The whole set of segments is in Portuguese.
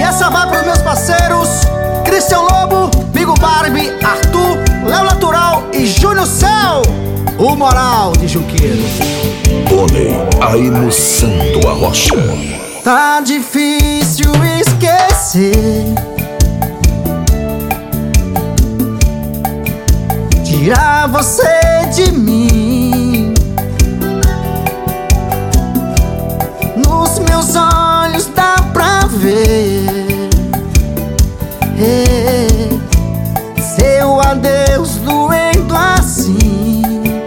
essa vai pros meus parceiros Cristian Lobo, Bigo Barbie, Arthur, Léo Natural e Júnior Céu, o Moral de Junqueiro. Pônei, aí no Santo a Rocha. Tá difícil esquecer, tirar você de mim. Nos meus olhos dá pra ver seu adeus doendo assim.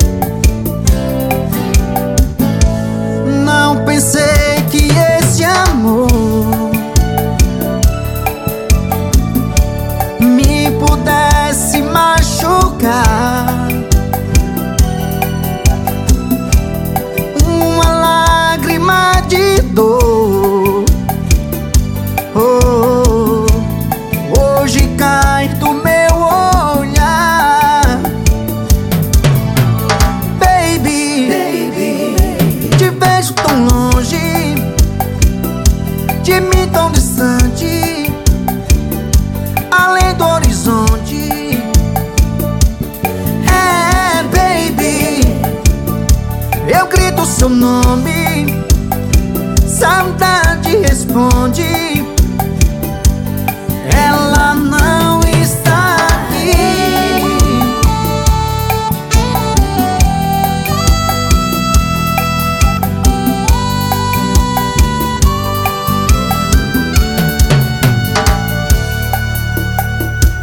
Não pensei que esse amor me pudesse machucar. Uma lágrima de dor hoje cai do meu olhar. Baby, te vejo tão longe, de mim tão distante, além do horizonte. Baby, eu grito seu nome, saudade responde.